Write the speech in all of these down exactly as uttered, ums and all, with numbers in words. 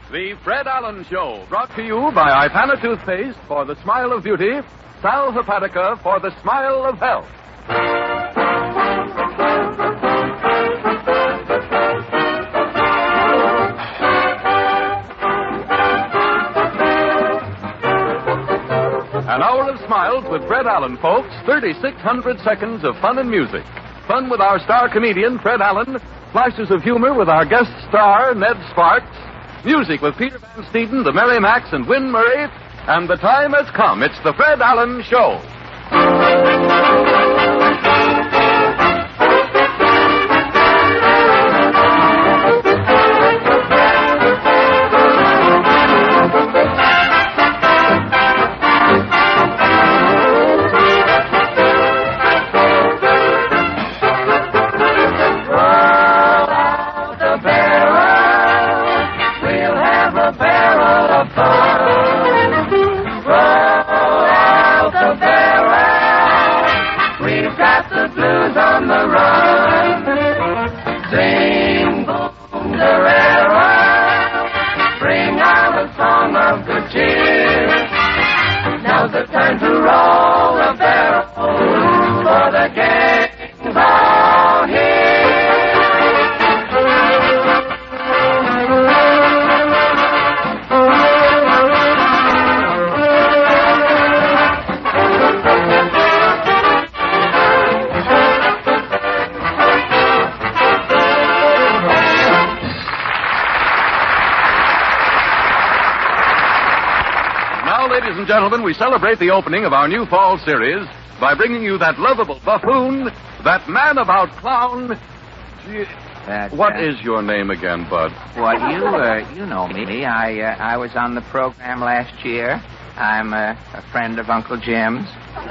The Fred Allen Show, brought to you by Ipana Toothpaste for the smile of beauty, Sal Hepatica for the smile of health. An hour of smiles with Fred Allen, folks. thirty-six hundred seconds of fun and music. Fun with our star comedian, Fred Allen. Flashes of humor with our guest star, Ned Sparks. Music with Peter Van Steeden, the Merry Macs, and Win Murray. And the time has come. It's the Fred Allen Show. Ladies and gentlemen, we celebrate the opening of our new fall series by bringing you that lovable buffoon, that man-about clown. That, what uh, is your name again, Bud? Well, you, uh, you know me. I, uh, I was on the program last year. I'm uh, a friend of Uncle Jim's.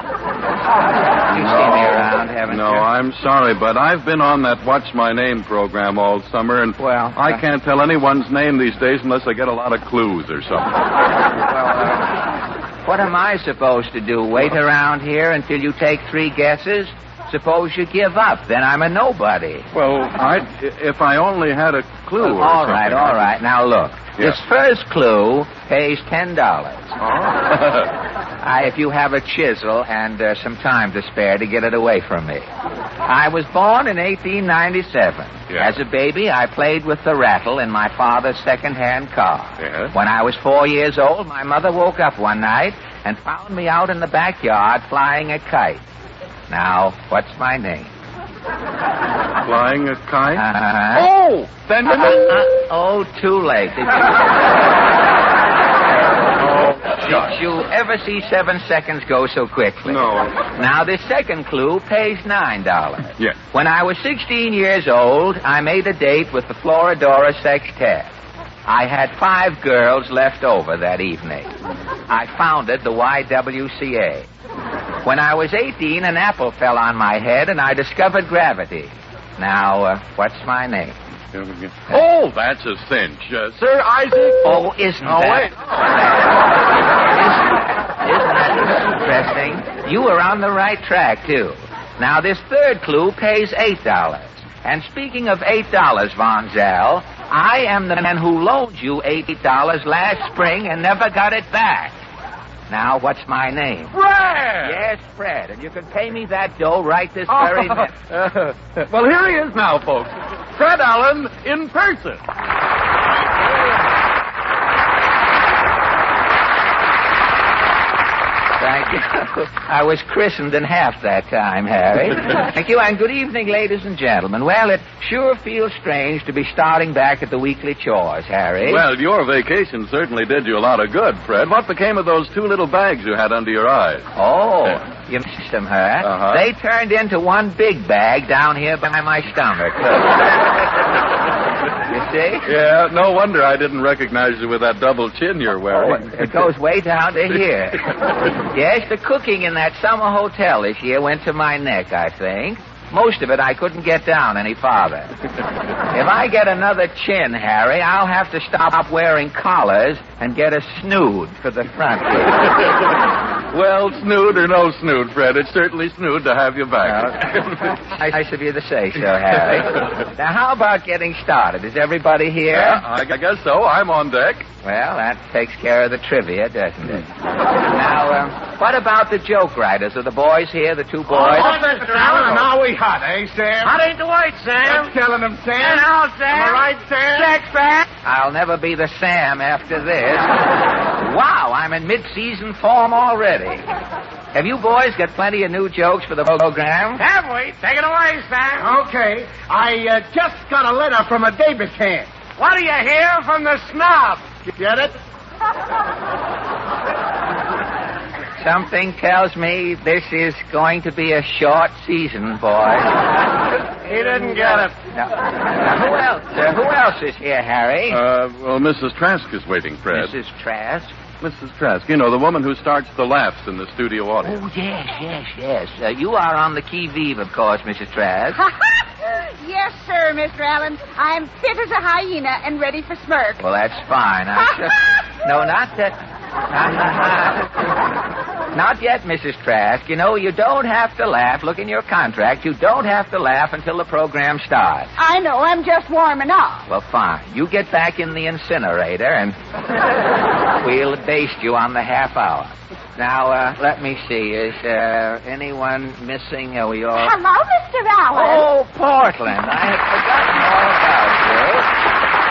You no, see me around, haven't no, you? No, I'm sorry, but I've been on that Watch My Name program all summer, and well, I uh, can't tell anyone's name these days unless I get a lot of clues or something. Well, uh, what am I supposed to do? Wait around here until you take three guesses? Suppose you give up, then I'm a nobody. Well, I if I only had a clue. Well, or all right, something. all right. Now look, Yeah. this first clue pays ten dollars. Oh. I, if you have a chisel and uh, some time to spare to get it away from me. I was born in eighteen ninety-seven. Yeah. As a baby, I played with the rattle in my father's second-hand car. Yes. When I was four years old, my mother woke up one night and found me out in the backyard flying a kite. Now, what's my name? Flying a kite? Uh-huh. Oh! Then... Uh, uh, uh, oh, too late. Did you... oh, Did you ever see seven seconds go so quickly? No. Now, this second clue pays nine dollars. Yes. When I was sixteen years old, I made a date with the Floridora Sextet. I had five girls left over that evening. I founded the Y W C A. When I was eighteen, an apple fell on my head, and I discovered gravity. Now, uh, what's my name? Oh, that's a cinch. Uh, Sir Isaac... Oh, isn't oh, that... wait. Isn't, isn't that interesting? You were on the right track, too. Now, this third clue pays eight dollars. And speaking of eight dollars, Von Zell, I am the man who loaned you eighty dollars last spring and never got it back. Now, what's my name? Fred! Yes, Fred, and you can pay me that dough right this very minute. Uh, well, here he is now, folks. Fred Allen in person. Thank you. I was christened in half that time, Harry. Thank you, and good evening, ladies and gentlemen. Well, it sure feels strange to be starting back at the weekly chores, Harry. Well, your vacation certainly did you a lot of good, Fred. What became of those two little bags you had under your eyes? Oh, Yeah. you missed them, huh? Uh-huh. They turned into one big bag down here by my stomach. You see? Yeah, no wonder I didn't recognize you with that double chin you're Oh, wearing. it goes way down to here. Yes, the cooking in that summer hotel this year went to my neck, I think. Most of it I couldn't get down any farther. If I get another chin, Harry, I'll have to stop wearing collars and get a snood for the front here. Well, snood or no snood, Fred, it's certainly snood to have you back. Well, nice of you to say so, Harry. Now, how about getting started? Is everybody here? Yeah, I guess so. I'm on deck. Well, that takes care of the trivia, doesn't it? Now, um, what about the joke writers? Are the boys here, the two boys? Oh, Mister Allen, now we hot, eh, Sam? Hot ain't the white, Sam. That's killing him, Sam. And how, Sam? Am I right, Sam? Sex back. I'll never be the Sam after this. Wow, I'm in mid-season form already. Have you boys got plenty of new jokes for the program? Have we? Take it away, Sam. Okay. I uh, just got a letter from a Davis hand. What do you hear from the snob? Get it? Something tells me this is going to be a short season, boys. He didn't get it. Now, now who else? Uh, who else is here, Harry? Uh, well, Missus Trask is waiting, Fred. Missus Trask? Missus Trask, you know, the woman who starts the laughs in the studio audience. Oh, yes, yes, yes. Uh, you are on the qui-vive, of course, Missus Trask. Yes, sir, Mister Allen. I'm fit as a hyena and ready for smirk. Well, that's fine. I just... No, not that... Not yet, Missus Trask. You know, you don't have to laugh. Look in your contract. You don't have to laugh until the program starts. I know. I'm just warming up. Well, fine. You get back in the incinerator, and we'll baste you on the half hour. Now, uh, let me see. Is uh, anyone missing? Are we all... Hello, Mister Allen. Oh, Portland. I had forgotten all about you.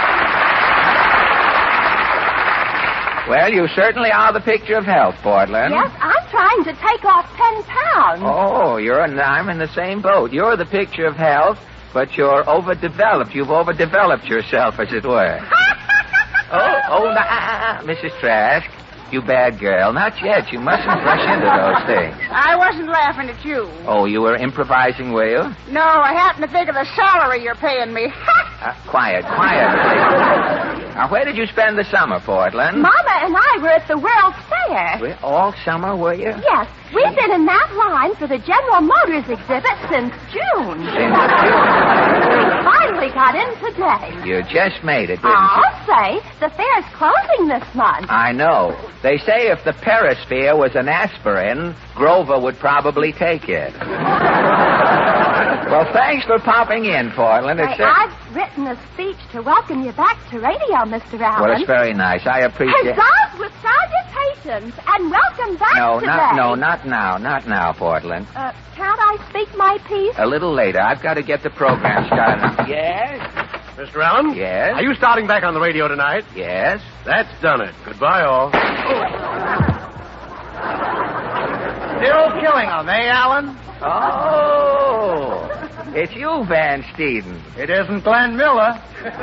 Well, you certainly are the picture of health, Portland. Yes, I'm trying to take off ten pounds. Oh, you're and I'm in the same boat. You're the picture of health, but you're overdeveloped. You've overdeveloped yourself, as it were. oh, oh, nah, Missus Trask. You bad girl. Not yet. You mustn't rush into those things. I wasn't laughing at you. Oh, you were improvising, were you? No, I happened to think of the salary you're paying me. uh, quiet, quiet. Now, where did you spend the summer, Portland? Mama and I were at the World's Fair. We're all summer, were you? Yes. We've been in that line for the General Motors exhibit since June. Since June. We finally got in today. You just made it, didn't I'll you? say, the fair's closing this month. I know. They say if the Perisphere was an aspirin, Grover would probably take it. Well, thanks for popping in, Portland. It's Why, I've written a speech to welcome you back to radio, Mister Allen. Well, it's very nice. I appreciate... Huzzah with salutations, and welcome back no, today. not, no, not now. Not now, Portland. Uh, can't I speak my piece? A little later. I've got to get the program started. Yes? Mister Allen? Yes? Are you starting back on the radio tonight? Yes? That's done it. Goodbye, all. Zero killing them, eh, Allen? Oh, it's you, Van Steeden. It isn't Glenn Miller.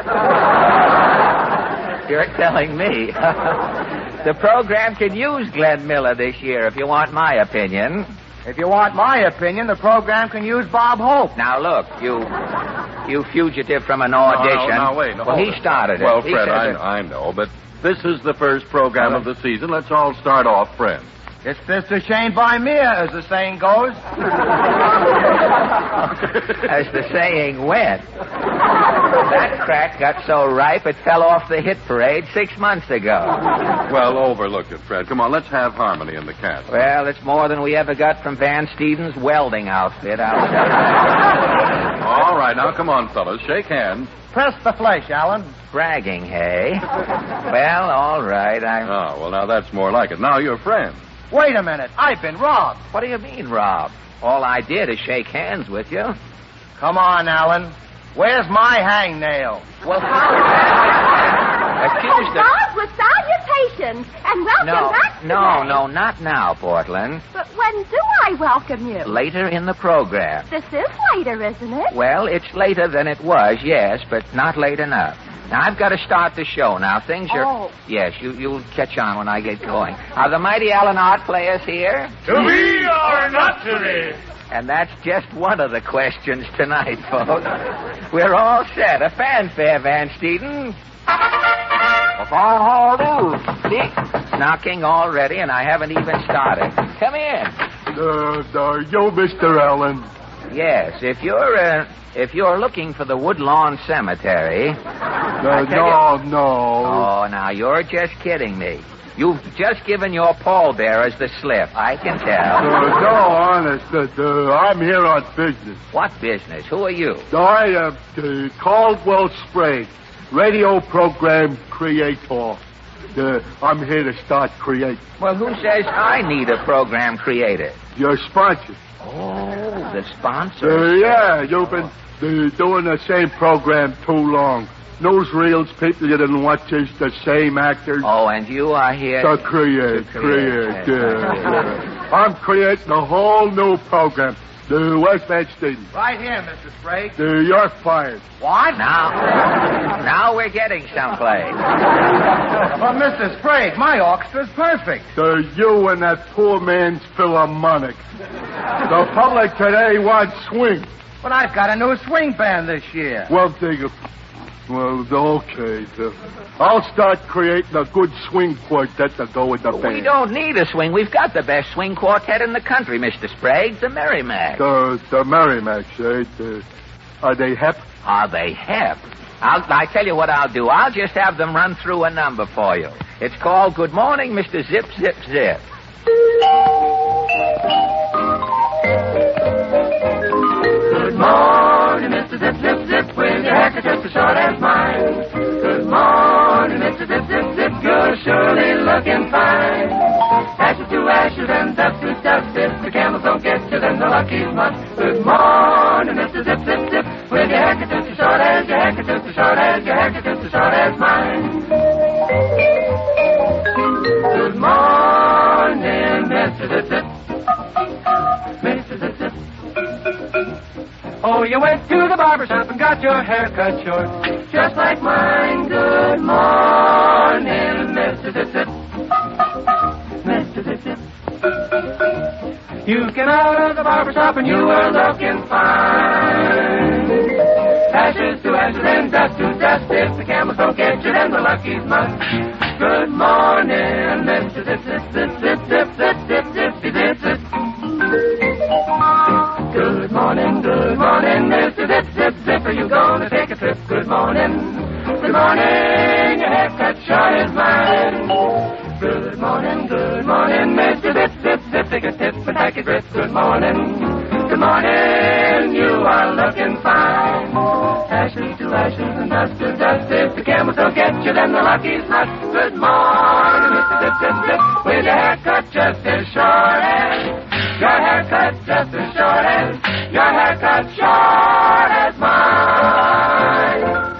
You're telling me. The program can use Glenn Miller this year, if you want my opinion. If you want my opinion, the program can use Bob Hope. Now, look, you you fugitive from an audition. No, no, no wait. No, well, he it. started it. Well, He Fred, said I, that- I know, but this is the first program of the season. Let's all start off friends. It's this a shame by me, as the saying goes. As the saying went. That crack got so ripe it fell off the hit parade six months ago. Well, overlook it, Fred. Come on, let's have harmony in the cast. Well, it's more than we ever got from Van Steeden's welding outfit, I'll tell you. All right, now come on, fellas. Shake hands. Press the flesh, Allen. Bragging, hey? Well, all right, I'm... Oh, well, now that's more like it. Now you're friends. Wait a minute. I've been robbed. What do you mean, Rob? All I did is shake hands with you. Come on, Allen. Where's my hangnail? Well, how is that? Accused of... Huzzah with salutations, and welcome No, back today. no, no, not now, Portland. But when do I welcome you? Later in the program. This is later, isn't it? Well, it's later than it was, yes, but not late enough. Now, I've got to start the show now. Things are... Oh. Yes, you, you'll catch on when I get going. Are the Mighty Allen Art players here? To be or not to be? And that's just one of the questions tonight, folks. We're all set. A fanfare, Van Steeden. See? Knocking already, and I haven't even started. Come in. Uh, uh, yo, Mister Allen. Yes, if you're uh, if you're looking for the Woodlawn Cemetery... Uh, I tell no, no. Oh, now, you're just kidding me. You've just given your pallbearers the slip, I can tell. Uh, no, honest, uh, uh, I'm here on business. What business? Who are you? I am uh, Caldwell Sprague, radio program creator. Uh, I'm here to start creating. Well, who says I need a program created? Your sponsor. Oh, the sponsor. Uh, yeah, you've been uh, doing the same program too long. Newsreels, people you didn't watch is the same actors. Oh, and you are here to create, to create. create. Yeah, yeah. I'm creating a whole new program. The West Van Stadium. Right here, Mister Sprague. The You're fired. What? Now, now we're getting someplace. Well, Mister Sprague, my orchestra's perfect. The you and that poor man's Philharmonic. The public today wants swing. But I've got a new swing band this year. Well, dig it. Well, okay. The, I'll start creating a good swing quartet to go with the band. We don't need a swing. We've got the best swing quartet in the country, Mister Sprague, the Merrimack. The, the Merrimack, eh? The, are they hep? Are they hep? I'll, I tell you what I'll do. I'll just have them run through a number for you. It's called Good Morning, Mister Zip, Zip, Zip. Good morning, Mister Zip, Zip, Zip, with your haircut just as short as mine. Good morning, Mister Zip, Zip, Zip, you're surely looking fine. Ashes to ashes and dust to dust, if the camels don't get you, then the luckies must. Good morning, Mister Zip, Zip, Zip, with your haircut just as short as your haircut just as short as your haircut just as short as mine. Good morning, Mister Zip, Zip, Mister Zip, Zip. Oh, you went to the barber shop and got your hair cut short, just like mine. Good morning, Mister Zip Zip, Mister Zip Zip. You came out of the barber shop and you were looking fine. Ashes to ashes and dust to dust. If the camels don't get you, then the luckies must. Good morning, Mister Zip Zip Zip Zip Zip Zip Zip Zip Zip Zip. Good morning, good morning, Mister Zip, Zip, Zip. Are you gonna take a trip? Good morning, good morning. Your haircut short as mine. Good morning, good morning, Mister Zip, Zip, Zip. Take a tip and take a grip. Good morning, good morning. You are looking fine. Ashes to ashes and dust to dust. If the camels don't get you, then the lucky's not. Good morning, Mister Zip, Zip, Zip. With your haircut just as short as. Your haircut just as short as, your haircut short as mine.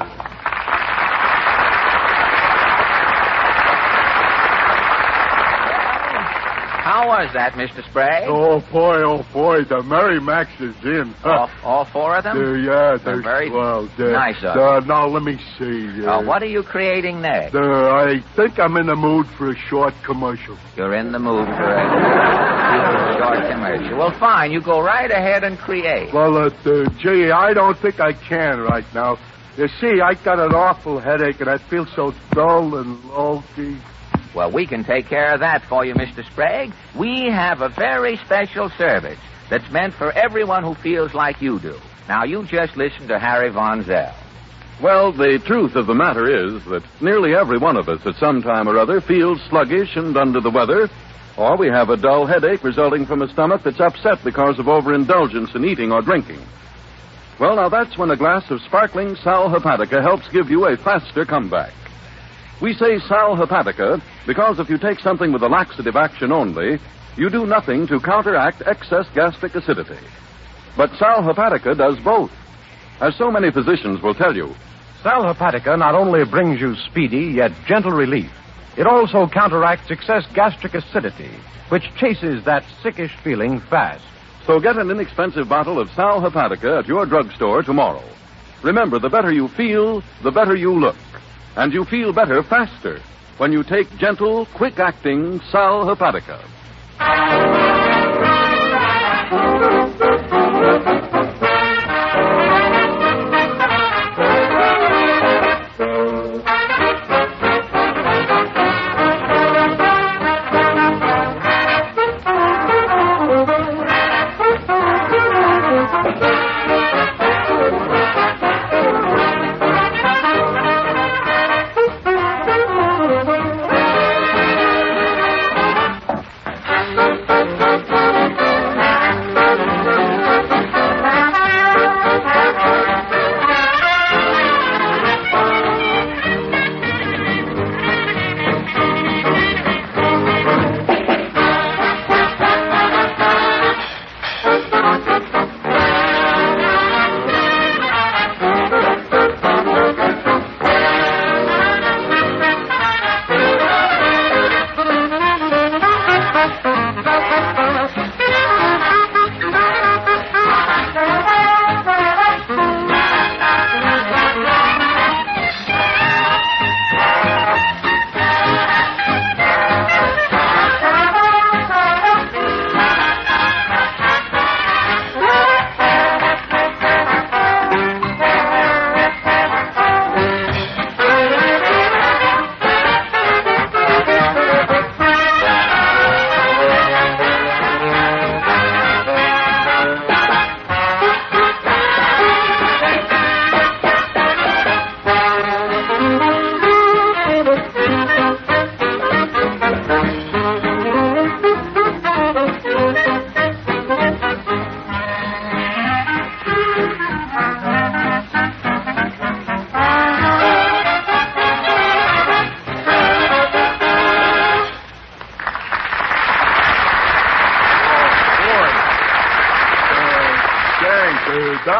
How was that, Mister Sprague? Oh, boy, oh, boy, the Merrimax is in. All, all four of them? Uh, yeah, they're, they're very well, they're, nice of uh, Now, let me see. Uh, Uh, what are you creating next? uh, I think I'm in the mood for a short commercial. You're in the mood for a short commercial. Well, fine. You go right ahead and create. Well, uh, uh, gee, I don't think I can right now. You see, I got an awful headache, and I feel so dull and low-key. Well, we can take care of that for you, Mister Sprague. We have a very special service that's meant for everyone who feels like you do. Now, you just listen to Harry Von Zell. Well, the truth of the matter is that nearly every one of us at some time or other feels sluggish and under the weather, or we have a dull headache resulting from a stomach that's upset because of overindulgence in eating or drinking. Well, now that's when a glass of sparkling Sal Hepatica helps give you a faster comeback. We say Sal Hepatica because if you take something with a laxative action only, you do nothing to counteract excess gastric acidity. But Sal Hepatica does both. As so many physicians will tell you, Sal Hepatica not only brings you speedy yet gentle relief, it also counteracts excess gastric acidity, which chases that sickish feeling fast. so get an inexpensive bottle of Sal Hepatica at your drugstore tomorrow. Remember, the better you feel, the better you look. And you feel better faster when you take gentle, quick-acting Sal Hepatica.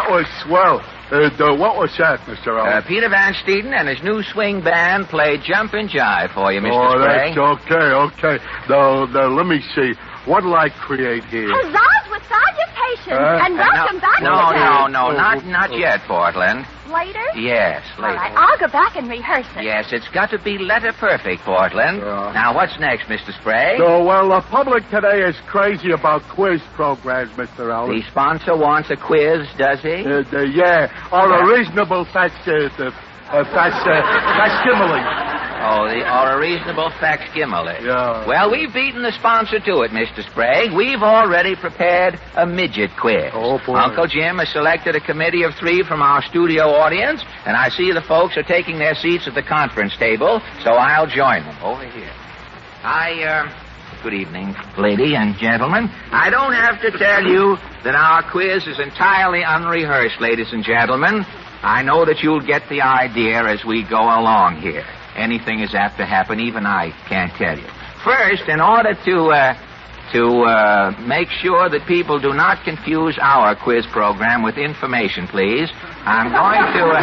was swell. Uh, the, what was that, Mister Allen? Uh, Peter Van Steeden and his new swing band played Jumpin' Jive for you, Mister Oh, Sprague. that's okay, okay. Now, now, let me see. What'll I create here? Huzzahs with salutations Uh, and welcome no, back no, to no, town. no, not not yet, Portland. Later? Yes, All later. right, I'll go back and rehearse it. Yes, it's got to be letter perfect, Portland. Yeah. Now, what's next, Mister Sprague? So, well, the public today is crazy about quiz programs, Mister Allen. The sponsor wants a quiz, does he? Uh, the, yeah, or Yeah. a reasonable fac, uh, the, uh, fac, uh, facsimile. Oh, the, or a reasonable facsimile. Yeah. Well, we've beaten the sponsor to it, Mister Sprague. We've already prepared a midget quiz. Oh, boy. Uncle Jim has selected a committee of three from our studio audience, and I see the folks are taking their seats at the conference table, so I'll join them over here. I, uh... Good evening, lady and gentlemen. I don't have to tell you that our quiz is entirely unrehearsed, ladies and gentlemen. I know that you'll get the idea as we go along here. Anything is apt to happen, even I can't tell you. First, in order to, uh, to, uh, make sure that people do not confuse our quiz program with information, please, I'm going to, uh,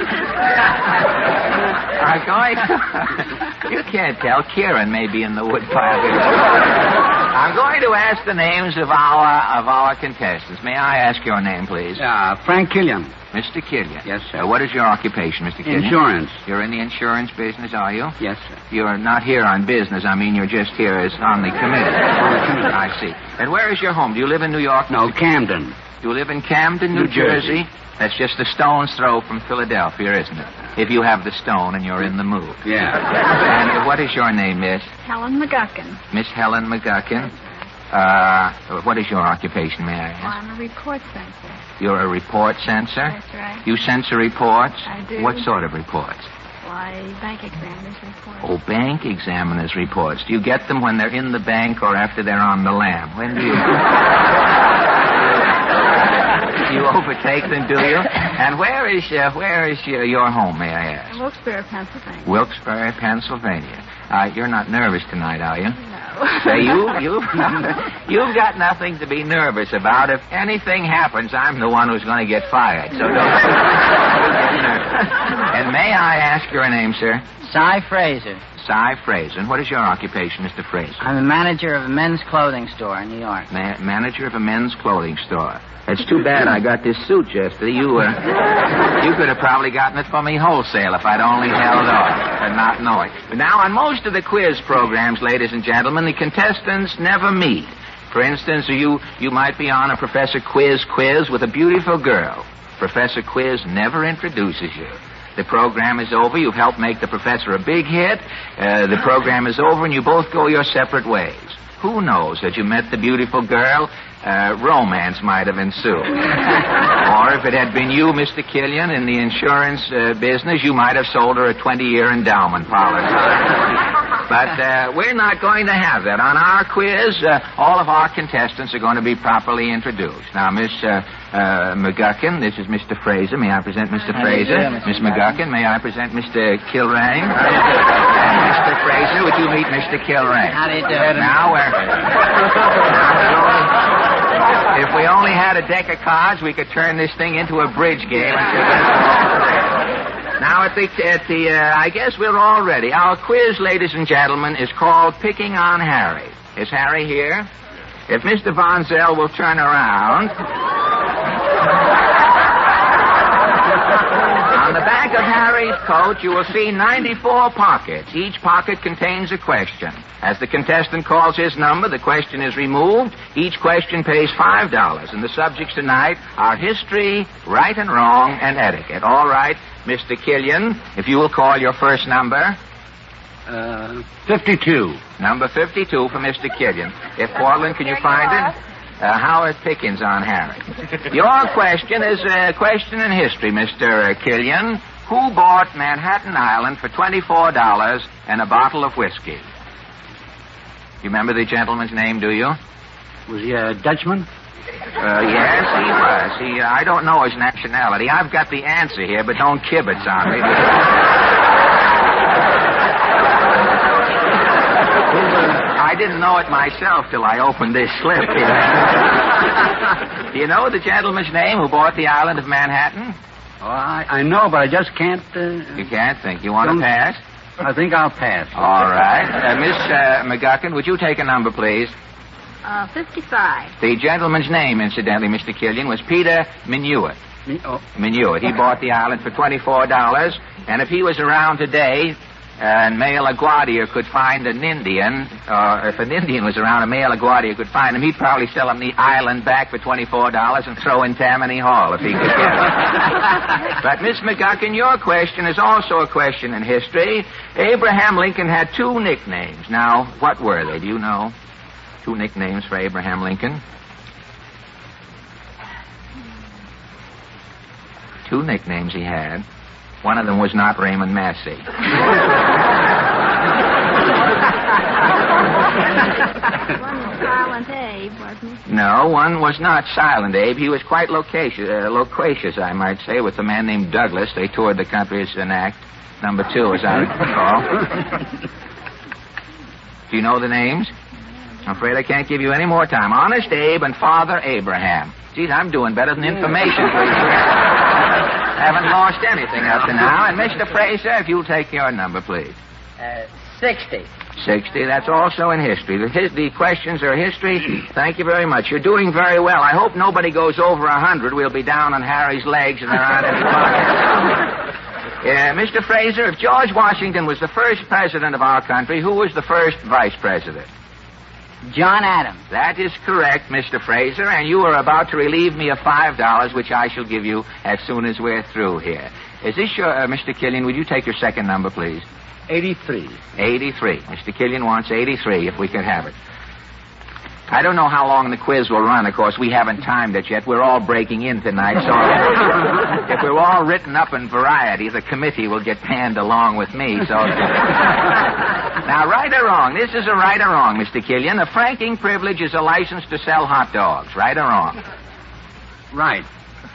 I'm going to, you can't tell, Kieran may be in the woodpile here. I'm going to ask the names of our, of our contestants. May I ask your name, please? Uh, Frank Killian. Mister Killian. Yes, sir. Uh, what is your occupation, Mister Killian? Insurance. You're in the insurance business, are you? Yes, sir. You're not here on business. I mean, you're just here as on the committee. I see. And where is your home? Do you live in New York? No, Mister Camden. You live in Camden, New, New Jersey. Jersey? That's just a stone's throw from Philadelphia, isn't it? If you have the stone and you're in the mood. Yeah. And uh, what is your name, miss? Helen McGuckin. Miss Helen McGuckin. Uh, what is your occupation, may I ask? I'm a report censor. You're a report censor? That's right. You censor reports? I do. What sort of reports? Why, bank examiners report. Oh, bank examiners' reports. Do you get them when they're in the bank or after they're on the lam? When do you... you overtake them, do you? And where is uh, where is uh, your home, may I ask? Wilkes-Barre, Pennsylvania. Wilkes-Barre, Pennsylvania. Uh, you're not nervous tonight, are you? No. Say, you, you, you've got nothing to be nervous about. If anything happens, I'm the one who's going to get fired. So don't, don't get nervous. And may I ask your name, sir? Cy Fraser. Cy Fraser. And what is your occupation, Mister Fraser? I'm the manager of a men's clothing store in New York. Ma- manager of a men's clothing store. It's too bad I got this suit yesterday. You, uh, you could have probably gotten it for me wholesale if I'd only held off and not knowing. But now, on most of the quiz programs, ladies and gentlemen, the contestants never meet. For instance, you, you might be on a Professor Quiz quiz with a beautiful girl. Professor Quiz never introduces you. The program is over. You've helped make the professor a big hit. Uh, the program is over, and you both go your separate ways. Who knows that you met the beautiful girl? Uh, romance might have ensued. Or if it had been you, Mister Killian, in the insurance uh, business, you might have sold her a twenty-year endowment policy. But uh, we're not going to have that. On our quiz, uh, all of our contestants are going to be properly introduced. Now, Miss uh, uh, McGuckin, this is Mister Fraser. May I present Mister How do you Fraser? do, Mister Miss McGuckin, may I present Mister Kilrain? And Mister Fraser, would you meet Mister Kilrain? How do you do? Now, we're... If we only had a deck of cards, we could turn this thing into a bridge game. Now, at the, at the uh, I guess we're all ready. Our quiz, ladies and gentlemen, is called Picking on Harry. Is Harry here? If Mister Von Zell will turn around. On the back of Harry's coat, you will see ninety-four pockets. Each pocket contains a question. As the contestant calls his number, the question is removed. Each question pays five dollars. And the subjects tonight are history, right and wrong, and etiquette. All right, Mister Killian, if you will call your first number. Uh, fifty-two. Number fifty-two for Mister Killian. If Portland, can you find it? Uh, Howard Pickens on Harry. Your question is a question in history, Mister Killian. Who bought Manhattan Island for twenty-four dollars and a bottle of whiskey? You remember the gentleman's name, do you? Was he a Dutchman? Uh, yes, he was. He, uh, I don't know his nationality. I've got the answer here, but don't kibitz on me. I didn't know it myself till I opened this slip. Do you know the gentleman's name who bought the island of Manhattan? Oh, I, I know, but I just can't... Uh, you can't think. You want to pass? I think I'll pass. All right. Uh, Miss uh, McGuckin, would you take a number, please? Uh, fifty-five. The gentleman's name, incidentally, Mister Killian, was Peter Minuit. Oh. Minuit. He bought the island for twenty-four dollars, and if he was around today, uh, and male LaGuardia could find an Indian, or if an Indian was around, a male LaGuardia could find him, he'd probably sell him the island back for twenty-four dollars and throw in Tammany Hall if he could get it. But, Miss McGuckin, your question is also a question in history. Abraham Lincoln had two nicknames. Now, what were they? Do you know? Two nicknames for Abraham Lincoln. Two nicknames he had. One of them was not Raymond Massey. One was Silent Abe, wasn't he? No, one was not Silent Abe. He was quite loquacious, uh, loquacious, I might say, with a man named Douglas. They toured the country as an act. Number two, as I recall. Do you know the names? I'm afraid I can't give you any more time. Honest Abe and Father Abraham. Geez, I'm doing better than information, please. Haven't lost anything up to now. And Mister Fraser, if you'll take your number, please. Uh, sixty. Sixty. That's also in history. The, his, the questions are history. Thank you very much. You're doing very well. I hope nobody goes over a hundred. We'll be down on Harry's legs and there aren't any pockets. Yeah, Mister Fraser, if George Washington was the first president of our country, who was the first vice president? John Adams. That is correct, Mister Fraser, and you are about to relieve me of five dollars, which I shall give you as soon as we're through here. Is this your, uh, Mister Killian, would you take your second number, please? eighty-three. eighty-three. Mister Killian wants eighty-three, if we could have it. I don't know how long the quiz will run. Of course, we haven't timed it yet. We're all breaking in tonight, so if we're all written up in Variety, the committee will get panned along with me, so... Now, right or wrong, this is a right or wrong, Mister Killian. A franking privilege is a license to sell hot dogs. Right or wrong? Right.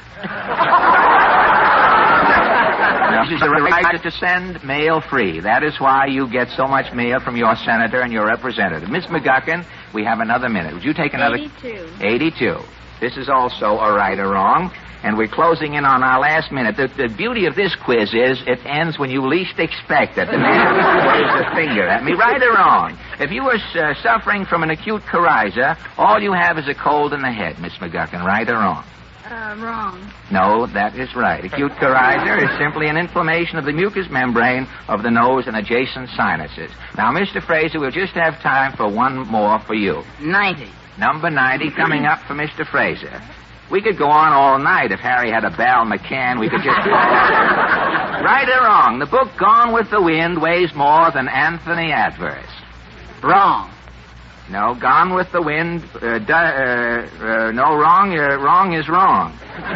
This is a right to send mail free. That is why you get so much mail from your senator and your representative. Miss McGuckin, we have another minute. Would you take another? eighty-two. eighty-two. This is also a right or wrong. And we're closing in on our last minute. The, the beauty of this quiz is it ends when you least expect it. The man waves a finger at me. Right or wrong? If you were uh, suffering from an acute coryza, all you have is a cold in the head, Miss McGuckin. Right or wrong? Uh, wrong. No, that is right. Acute coryza is simply an inflammation of the mucous membrane of the nose and adjacent sinuses. Now, Mister Fraser, we'll just have time for one more for you. ninety. Number ninety coming up for Mister Fraser. We could go on all night. If Harry had a Bal McCann, we could just... Right or wrong? The book Gone with the Wind weighs more than Anthony Adverse. Wrong. No, Gone with the Wind... Uh, du- uh, uh, no, wrong. Uh, wrong is wrong.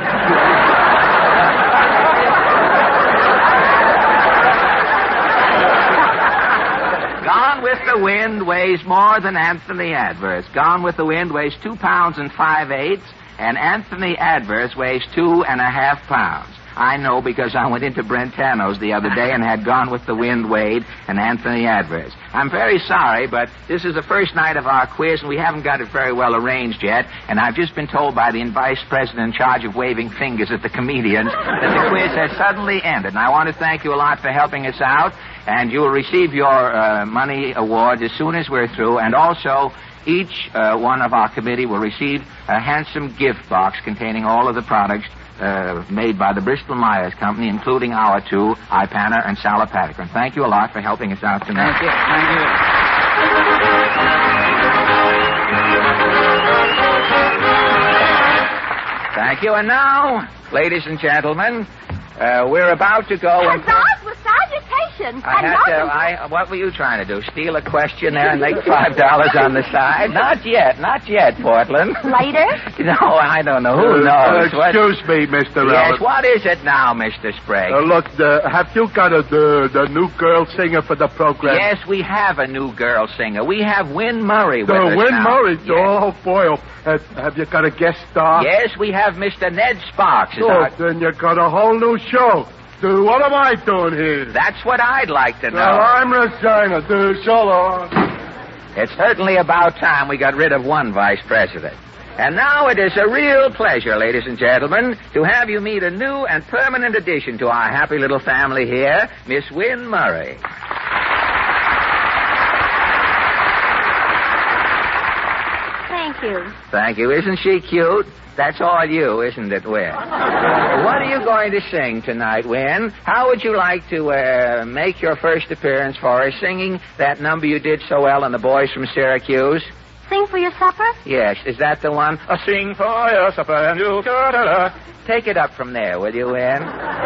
Gone with the Wind weighs more than Anthony Adverse. Gone with the Wind weighs two pounds and five-eighths. And Anthony Adverse weighs two and a half pounds. I know because I went into Brentano's the other day and had Gone with the Wind weighed and Anthony Adverse. I'm very sorry, but this is the first night of our quiz, and we haven't got it very well arranged yet. And I've just been told by the vice president in charge of waving fingers at the comedians that the quiz has suddenly ended. And I want to thank you a lot for helping us out. And you will receive your uh, money award as soon as we're through. And also... Each uh, one of our committee will receive a handsome gift box containing all of the products uh, made by the Bristol-Myers Company, including our two, Ipana and Salopatacrin. Thank you a lot for helping us out tonight. Thank you. Thank you. Thank you. And now, ladies and gentlemen, uh, we're about to go and... Huzzahs with salutations. I had to, I, what were you trying to do? Steal a question there and make five dollars on the side? Not yet, not yet, Portland. Later? No, I don't know. Who knows? Uh, excuse me, Mister Yes, Allen. what is it now, Mister Sprague? Uh, look, the, have you got a, the, the new girl singer for the program? Yes, we have a new girl singer. We have Win Murray with The us Win now. Murray? Yes. Oh, boy. Oh, have, have you got a guest star? Yes, we have Mister Ned Sparks. Is Oh, our... then you got a whole new show. Dude, what am I doing here? That's what I'd like to know. Well, I'm Regina. Dude, so long. It's certainly about time we got rid of one vice president. And now it is a real pleasure, ladies and gentlemen, to have you meet a new and permanent addition to our happy little family here, Miss Wynne Murray. Thank you. Thank you. Isn't she cute? That's all you, isn't it, Wynne? What are you going to sing tonight, Wynne? How would you like to uh, make your first appearance for us, singing that number you did so well on The Boys from Syracuse? Sing for your supper? Yes. Is that the one? A sing for your supper and you... Da-da-da. Take it up from there, will you, Wynne?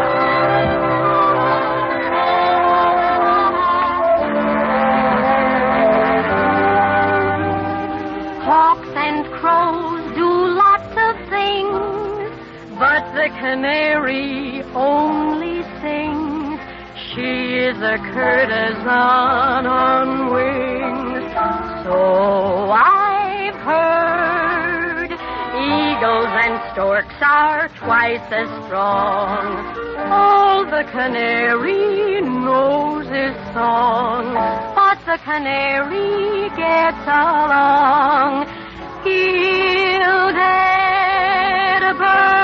Hawks and crows do lots of things, but the canary only sings. She is a courtesan on wings. So I've heard eagles and storks are twice as strong. All the canary knows is song, but the canary gets along. He'll dead a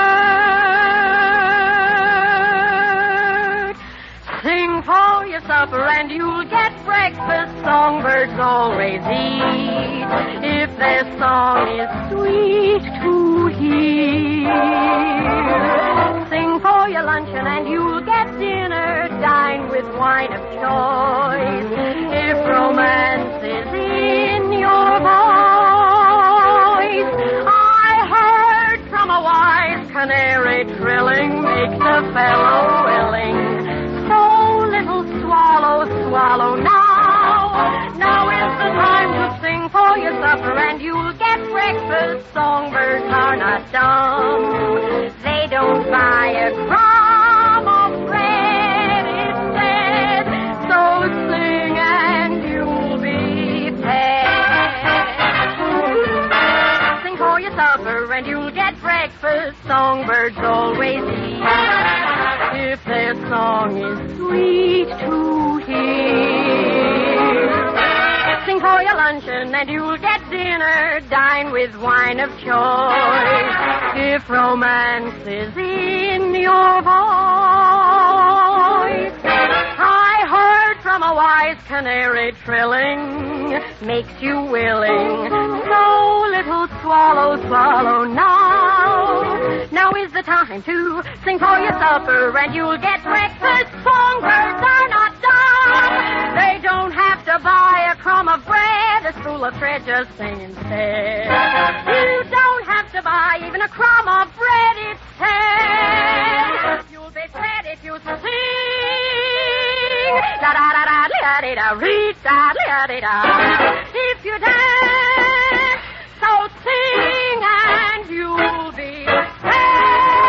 bird. Sing for your supper and you'll get breakfast. Songbirds always eat if their song is sweet to hear. Sing for your luncheon and you'll get dinner. Dine with wine of choice if romance is in your voice. I heard from a wise canary trilling makes a fellow willing. So little swallow, swallow now. Now is the time to sing for your supper and you'll get breakfast. Songbirds are not dumb. They don't buy a crumb of bread instead. So sing and you'll be fed. Sing for your supper and you'll get breakfast. Songbirds always eat if their song is sweet to hear. Sing for your luncheon and you'll get dinner. Dine with wine of choice if romance is in your voice. I heard from a wise canary trilling makes you willing. So little swallow, swallow now. Now is the time to sing for your supper and you'll get breakfast. Songbirds are not dumb. They don't have to buy a crumb of bread, a spool of thread, just sing instead. You don't have to buy even a crumb of bread instead. You'll be fed if you sing. Da da da da da da da da da da da. If you dance, so sing and you'll be fed.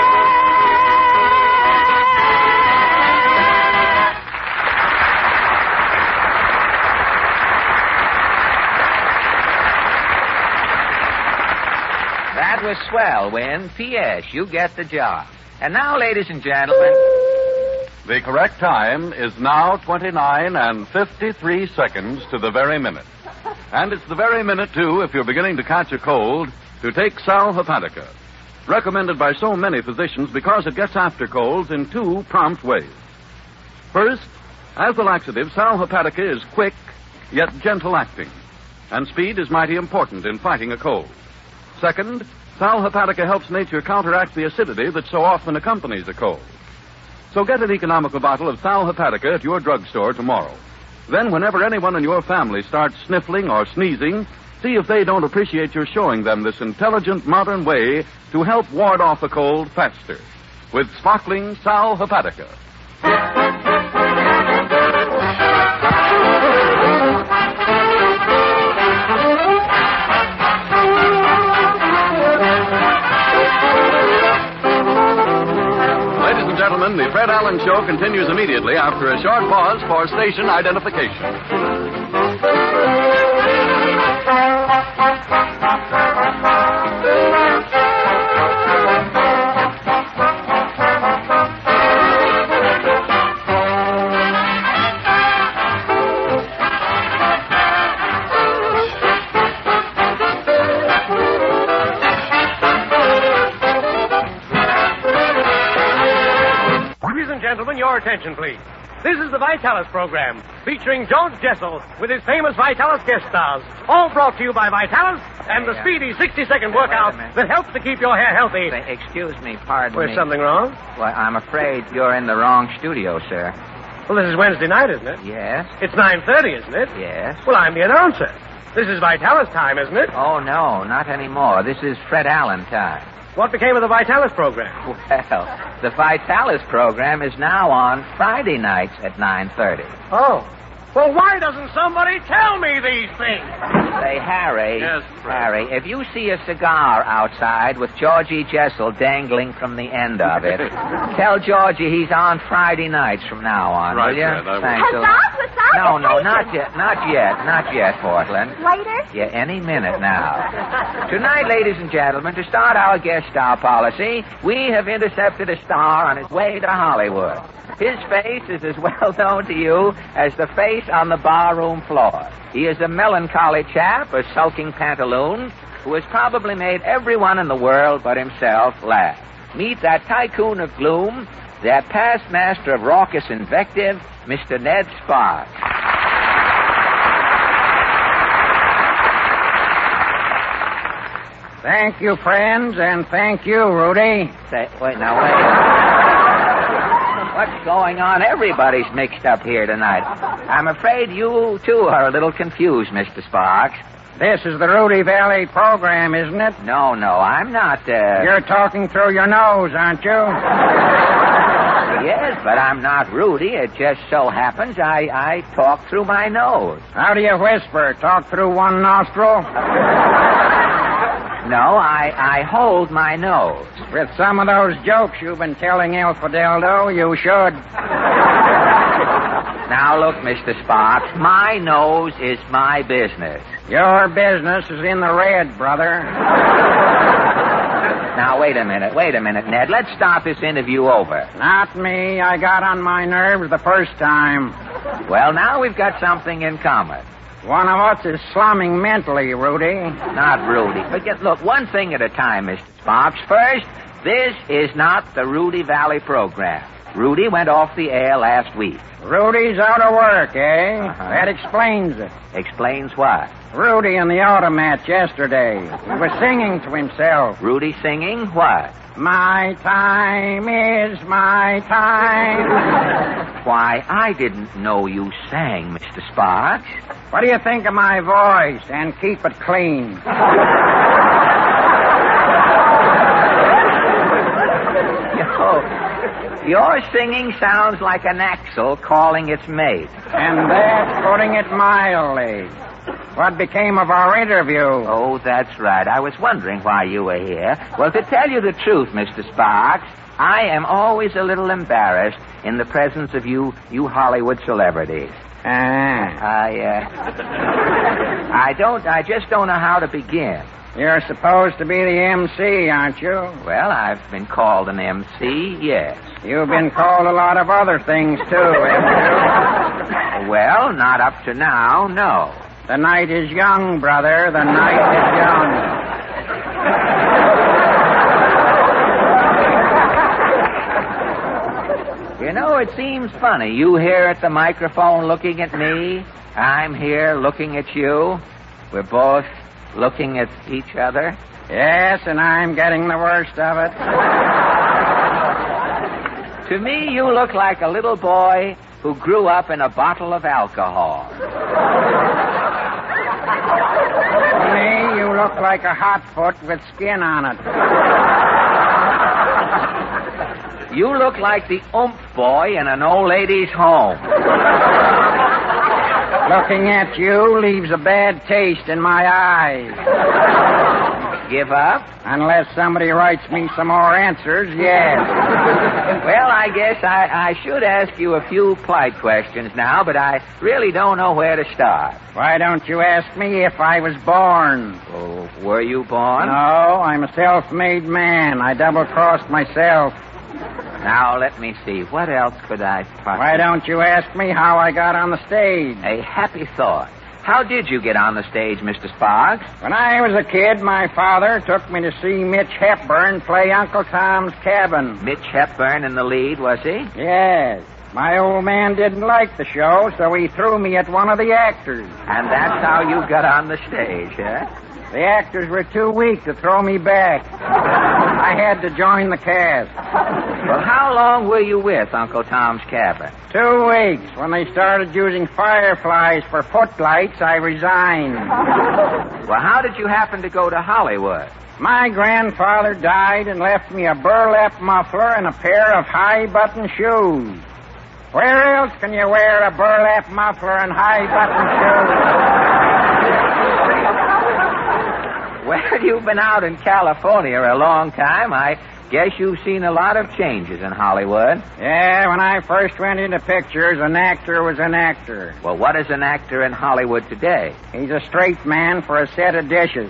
That was swell, Wynne. P S. You get the job. And now, ladies and gentlemen... The correct time is now twenty-nine and fifty-three seconds to the very minute. And it's the very minute, too, if you're beginning to catch a cold, to take Sal Hepatica. Recommended by so many physicians because it gets after colds in two prompt ways. First, as a laxative, Sal Hepatica is quick, yet gentle acting. And speed is mighty important in fighting a cold. Second, Sal Hepatica helps nature counteract the acidity that so often accompanies a cold. So get an economical bottle of Sal Hepatica at your drugstore tomorrow. Then, whenever anyone in your family starts sniffling or sneezing, see if they don't appreciate your showing them this intelligent, modern way to help ward off a cold faster. With sparkling Sal Hepatica. Gentlemen, the Fred Allen Show continues immediately after a short pause for station identification. your attention, please. This is the Vitalis program, featuring George Jessel with his famous Vitalis guest stars. All brought to you by Vitalis and the speedy sixty-second workout that helps to keep your hair healthy. Say, excuse me, pardon Was me. something wrong? Well, I'm afraid you're in the wrong studio, sir. Well, this is Wednesday night, isn't it? Yes? It's nine thirty, isn't it? Yes. Well, I'm the announcer. This is Vitalis time, isn't it? Oh, no, not anymore. This is Fred Allen time. What became of the Vitalis program? Well, the Vitalis program is now on Friday nights at nine thirty. Oh. Well, why doesn't somebody tell me these things? Say, Harry. Yes, Fred. Harry, if you see a cigar outside with Georgie Jessel dangling from the end of it, tell Georgie he's on Friday nights from now on, Right, will you? Fred, I will. Thanks a lot. Huzzah, huzzah, No, no, the not paper. yet, not yet, not yet, Portland. Later? Yeah, any minute now. Tonight, ladies and gentlemen, to start our guest star policy, we have intercepted a star on his way to Hollywood. His face is as well known to you as the face on the barroom floor. He is a melancholy chap, a sulking pantaloon, who has probably made everyone in the world but himself laugh. Meet that tycoon of gloom, that past master of raucous invective, Mister Ned Sparks. Thank you, friends, and thank you, Rudy. Say, wait, now, wait. What's going on? Everybody's mixed up here tonight. I'm afraid you, too, are a little confused, Mister Sparks. This is the Rudy Valley program, isn't it? No, no, I'm not, uh... You're talking through your nose, aren't you? Yes, but I'm not Rudy. It just so happens I, I talk through my nose. How do you whisper? Talk through one nostril? No, I, I hold my nose. With some of those jokes you've been telling El Fideldo, you should. Now, look, Mister Sparks, my nose is my business. Your business is in the red, brother. Now, wait a minute, wait a minute, Ned. Let's start this interview over. Not me. I got on my nerves the first time. Well, now we've got something in common. One of us is slumming mentally, Rudy. Not Rudy. But get, look, one thing at a time, Mister Sparks. First, this is not the Rudy Valley program. Rudy went off the air last week. Rudy's out of work, eh? Uh-huh. That explains it. Explains what? Rudy in the auto match yesterday. He was singing to himself. Rudy singing what? My time is my time. Why, I didn't know you sang, Mister Sparks. What do you think of my voice? And keep it clean. Yo, your singing sounds like an axle calling its mate. And that's putting it mildly. What became of our interview? Oh, that's right. I was wondering why you were here. Well, to tell you the truth, Mister Sparks, I am always a little embarrassed in the presence of you, you Hollywood celebrities. Ah. I, uh... I don't, I just don't know how to begin. You're supposed to be the M C, aren't you? Well, I've been called an M C, yes. You've been called a lot of other things, too, haven't you? Well, not up to now, no. The night is young, brother. The night is young. You know, it seems funny. You here at the microphone looking at me. I'm here looking at you. We're both looking at each other. Yes, and I'm getting the worst of it. To me, you look like a little boy who grew up in a bottle of alcohol. To me, you look like a hot foot with skin on it. You look like the oomph boy in an old lady's home. Looking at you leaves a bad taste in my eyes. Give up? Unless somebody writes me some more answers, yes. Well, I guess I, I should ask you a few polite questions now, but I really don't know where to start. Why don't you ask me if I was born? Oh, were you born? No, I'm a self-made man. I double-crossed myself. Now, let me see. What else could I possibly... Why don't you ask me how I got on the stage? A happy thought. How did you get on the stage, Mister Sparks? When I was a kid, my father took me to see Mitch Hepburn play Uncle Tom's Cabin. Mitch Hepburn in the lead, was he? Yes. My old man didn't like the show, so he threw me at one of the actors. And that's how you got on the stage, huh? The actors were too weak to throw me back. I had to join the cast. Well, how long were you with Uncle Tom's Cabin? Two weeks. When they started using fireflies for footlights, I resigned. Well, how did you happen to go to Hollywood? My grandfather died and left me a burlap muffler and a pair of high-button shoes. Where else can you wear a burlap muffler and high-button shoes? Well, you've been out in California a long time. I guess you've seen a lot of changes in Hollywood. Yeah, when I first went into pictures, an actor was an actor. Well, what is an actor in Hollywood today? He's a straight man for a set of dishes.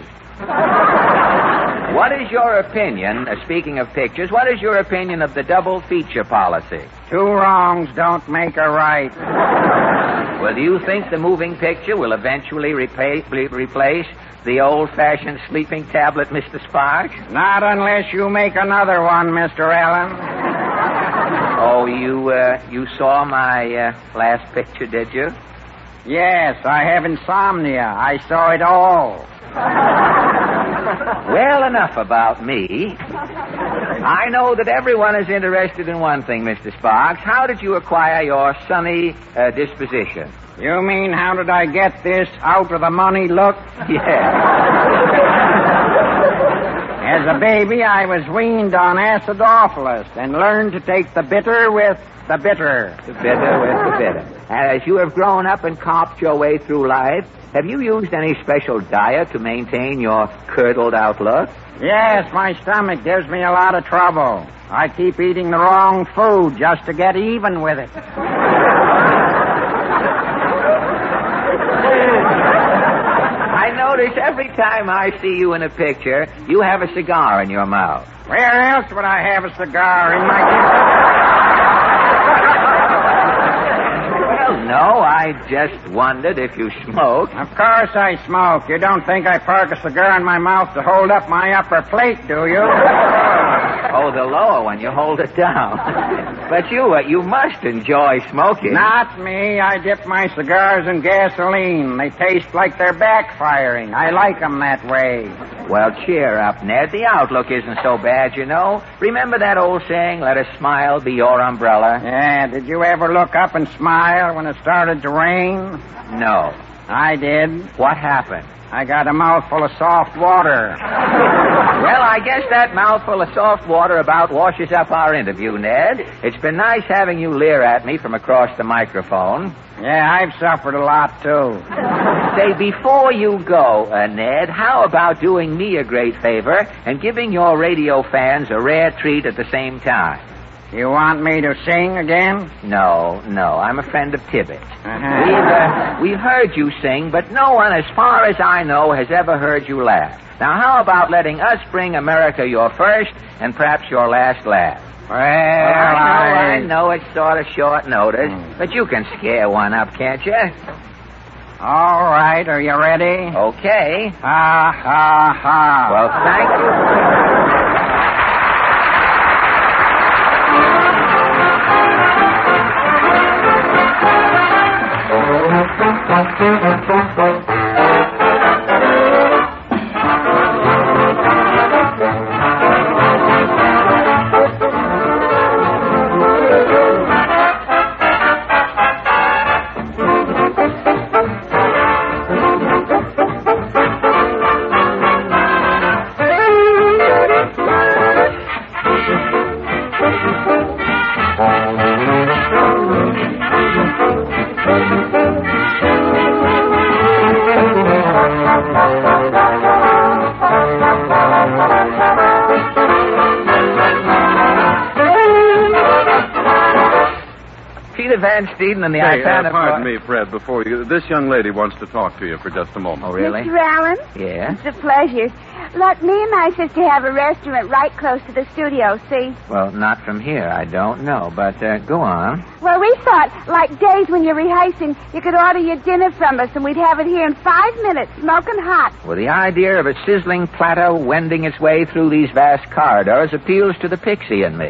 What is your opinion, uh, speaking of pictures, what is your opinion of the double feature policy? Two wrongs don't make a right. Well, do you think the moving picture will eventually repa- re- replace the old-fashioned sleeping tablet, Mister Sparks? Not unless you make another one, Mister Allen. Oh, you, uh, you saw my, uh, last picture, did you? Yes, I have insomnia. I saw it all. Well, enough about me. I know that everyone is interested in one thing, Mister Sparks. How did you acquire your sunny uh, disposition? You mean, how did I get this out-of-the-money look? Yeah. As a baby, I was weaned on acidophilus and learned to take the bitter with the bitter. The bitter with the bitter. And as you have grown up and copped your way through life, have you used any special diet to maintain your curdled outlook? Yes, my stomach gives me a lot of trouble. I keep eating the wrong food just to get even with it. I notice every time I see you in a picture, you have a cigar in your mouth. Where else would I have a cigar? In my... No, I just wondered if you smoke. Of course I smoke. You don't think I park a cigar in my mouth to hold up my upper plate, do you? Oh, the lower one. You hold it down. But you, uh, you must enjoy smoking. Not me. I dip my cigars in gasoline. They taste like they're backfiring. I like them that way. Well, cheer up, Ned. The outlook isn't so bad, you know. Remember that old saying, let a smile be your umbrella? Yeah, did you ever look up and smile when it started to rain? No. I did. What happened? I got a mouthful of soft water. Well, I guess that mouthful of soft water about washes up our interview, Ned. It's been nice having you leer at me from across the microphone. Yeah, I've suffered a lot, too. Say, before you go, uh, Ned, how about doing me a great favor and giving your radio fans a rare treat at the same time? You want me to sing again? No, no. I'm a friend of Tibbetts. Uh-huh. We've, uh, we've heard you sing, but no one, as far as I know, has ever heard you laugh. Now, how about letting us bring America your first and perhaps your last laugh? Well, I know, I... I know it's sort of short notice, Mm. but you can scare one up, can't you? All right, are you ready? Okay. Ha, ha, ha. Well, thank you. Van Steeden and the Hey, iPad. uh, pardon me, Fred, before you... This young lady wants to talk to you for just a moment. Oh, really? Mister Allen? Yeah? It's a pleasure. Look, me and my sister have a restaurant right close to the studio, see? Well, not from here. I don't know, but uh, go on. Well, we thought, like days when you're rehearsing, you could order your dinner from us and we'd have it here in five minutes, smoking hot. Well, the idea of a sizzling platter wending its way through these vast corridors appeals to the pixie in me.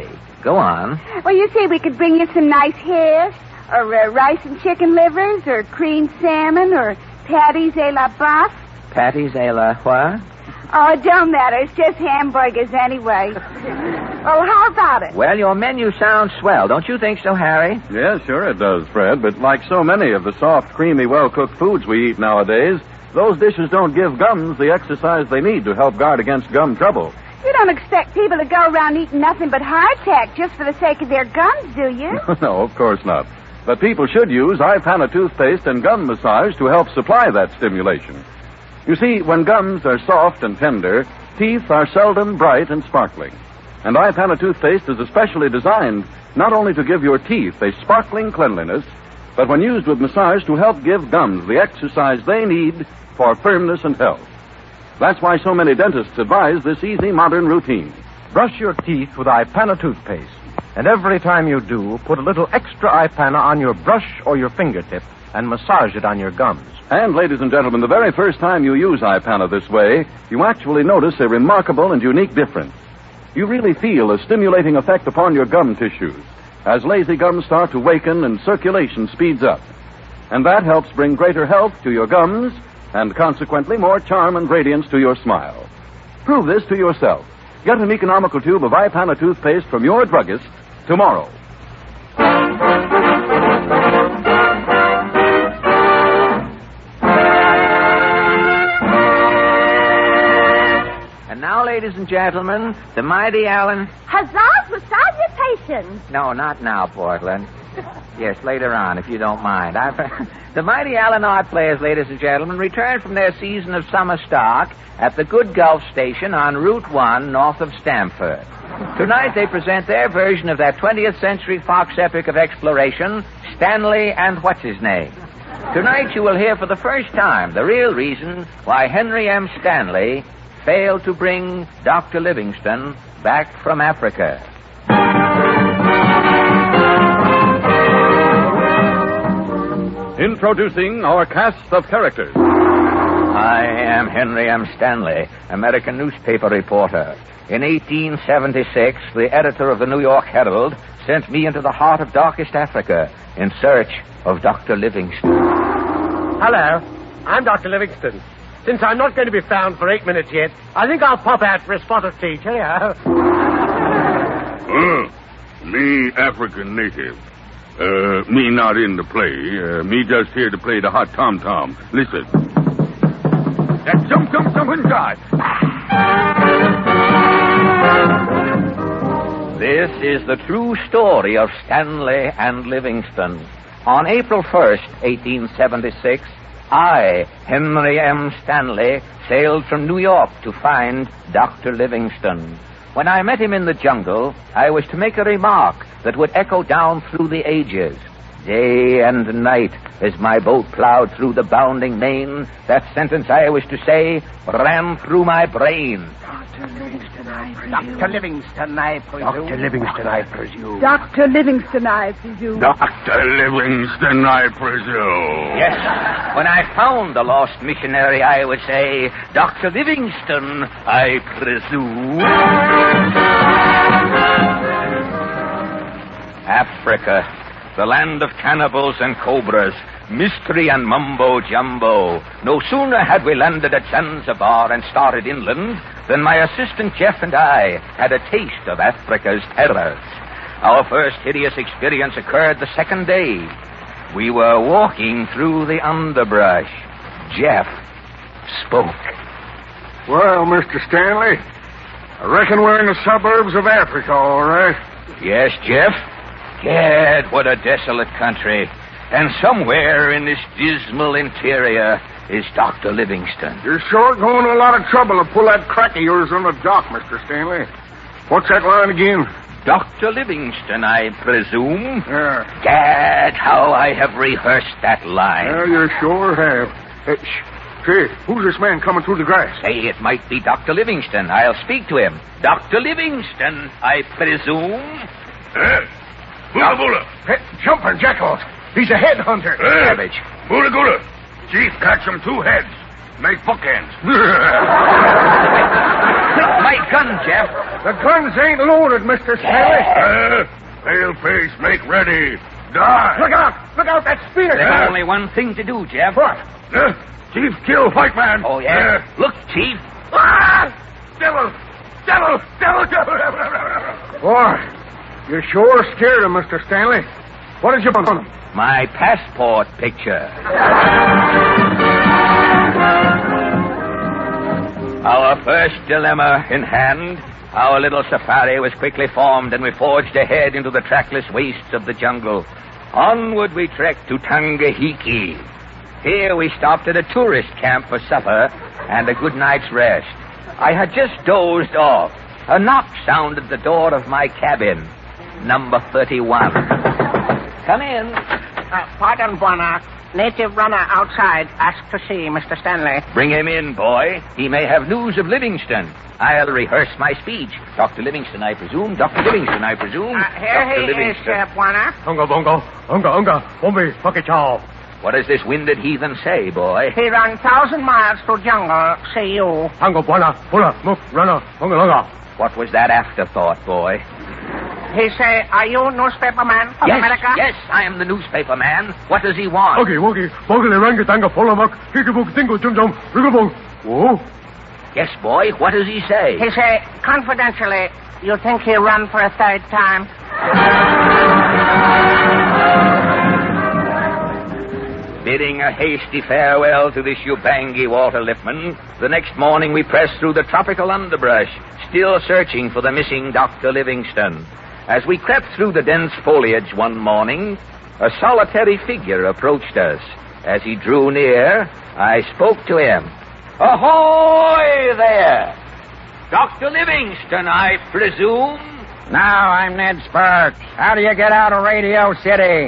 Go on. Well, you see, we could bring you some nice hair, or uh, rice and chicken livers, or creamed salmon, or patties a la boeuf. Patties a la what? Oh, it don't matter. It's just hamburgers anyway. Well, how about it? Well, your menu sounds swell. Don't you think so, Harry? Yes, sure it does, Fred. But like so many of the soft, creamy, well-cooked foods we eat nowadays, those dishes don't give gums the exercise they need to help guard against gum trouble. You don't expect people to go around eating nothing but hardtack just for the sake of their gums, do you? No, of course not. But people should use iPana toothpaste and gum massage to help supply that stimulation. You see, when gums are soft and tender, teeth are seldom bright and sparkling. And iPana toothpaste is especially designed not only to give your teeth a sparkling cleanliness, but when used with massage to help give gums the exercise they need for firmness and health. That's why so many dentists advise this easy modern routine. Brush your teeth with iPana toothpaste. And every time you do, put a little extra iPana on your brush or your fingertip and massage it on your gums. And, ladies and gentlemen, the very first time you use iPana this way, you actually notice a remarkable and unique difference. You really feel a stimulating effect upon your gum tissues as lazy gums start to waken and circulation speeds up. And that helps bring greater health to your gums and, consequently, more charm and radiance to your smile. Prove this to yourself. Get an economical tube of iPana toothpaste from your druggist tomorrow. And now, ladies and gentlemen, the mighty Allen... Huzzah for salutations! No, not now, Portland. Yes, later on, if you don't mind. I've... The mighty Allen Art Players, ladies and gentlemen, returned from their season of summer stock at the Good Gulf Station on Route one north of Stamford. Tonight they present their version of that twentieth century Fox epic of exploration, Stanley and What's-His-Name. Tonight you will hear for the first time the real reason why Henry M. Stanley failed to bring Doctor Livingstone back from Africa. Introducing our cast of characters. I am Henry M. Stanley, American newspaper reporter. In eighteen seventy-six, the editor of the New York Herald sent me into the heart of darkest Africa in search of Doctor Livingstone. Hello, I'm Doctor Livingstone. Since I'm not going to be found for eight minutes yet, I think I'll pop out for a spot of tea. Cheerio. Uh, me African native. Uh, me not in the play. Uh, me just here to play the hot tom-tom. Listen. That jump, jump, jumping guy. This is the true story of Stanley and Livingstone. On April first, eighteen seventy-six, I, Henry M. Stanley, sailed from New York to find Doctor Livingstone. When I met him in the jungle, I was to make a remark that would echo down through the ages. Day and night, as my boat plowed through the bounding main, that sentence I was to say ran through my brain. Doctor Livingstone, I presume. Doctor Livingstone, I presume. Doctor Livingstone, I presume. Doctor Livingstone, I presume. Doctor Livingstone, I presume. Yes, when I found the lost missionary, I would say, Doctor Livingstone, I presume. Africa, the land of cannibals and cobras, mystery and mumbo-jumbo. No sooner had we landed at Zanzibar and started inland than my assistant Jeff and I had a taste of Africa's terrors. Our first hideous experience occurred the second day. We were walking through the underbrush. Jeff spoke. Well, Mister Stanley, I reckon we're in the suburbs of Africa, all right. Yes, Jeff? Gad, what a desolate country. And somewhere in this dismal interior is Doctor Livingstone. You're sure going to a lot of trouble to pull that crack of yours on the dock, Mister Stanley. What's that line again? Doctor Livingstone, I presume. Yeah. Gad, how I have rehearsed that line. Well, you sure have. Hey, shh. Say, who's this man coming through the grass? Say, it might be Doctor Livingstone. I'll speak to him. Doctor Livingstone, I presume. Eh? Bula Bula. Hey, jumping jackals. He's a headhunter. Eh? Savage. Bula Gula. Chief catch him two heads. Make bookends. My gun, Jeff. The guns ain't loaded, Mister Stanley. Uh, Paleface, make ready. Die. Look out! Look out, that speeder! There's only one thing to do, Jeff. What? Uh, Chief, kill white man. Oh, yeah? Uh, Look, Chief. Ah! Devil! Devil! Devil! Devil! Devil! Boy, you sure scared him, Mister Stanley. What did you want him? My passport picture. Our first dilemma in hand, our little safari was quickly formed, and we forged ahead into the trackless wastes of the jungle. Onward we trekked to Tangahiki. Here we stopped at a tourist camp for supper and a good night's rest. I had just dozed off. A knock sounded at the door of my cabin. Number thirty-one. Come in. Uh, pardon, Buana. Native runner outside asked to see Mister Stanley. Bring him in, boy. He may have news of Livingston. I'll rehearse my speech. Doctor Livingston, I presume. Doctor Livingston, I presume. Uh, here Doctor he Livingston. is, uh, Buana. Unga bunga, unga unga, bombi, pakichaw. What does this winded heathen say, boy? He ran thousand miles through jungle. See you. Unga buana, pula, muk, runner, unga lunga. What was that afterthought, boy? He say, are you newspaper man from yes, America? Yes, I am the newspaper man. What does he want? Okay, okay, boggle ranga tanga pula muk, hikabuk dingo jum jum, rigabung. Whoa. Yes, boy, what does he say? He say, confidentially, you think he'll run for a third time? Bidding a hasty farewell to this Ubangi water liftman, the next morning we pressed through the tropical underbrush, still searching for the missing Doctor Livingston. As we crept through the dense foliage one morning, a solitary figure approached us. As he drew near, I spoke to him. Ahoy there! Doctor Livingston, I presume? Now, I'm Ned Sparks. How do you get out of Radio City?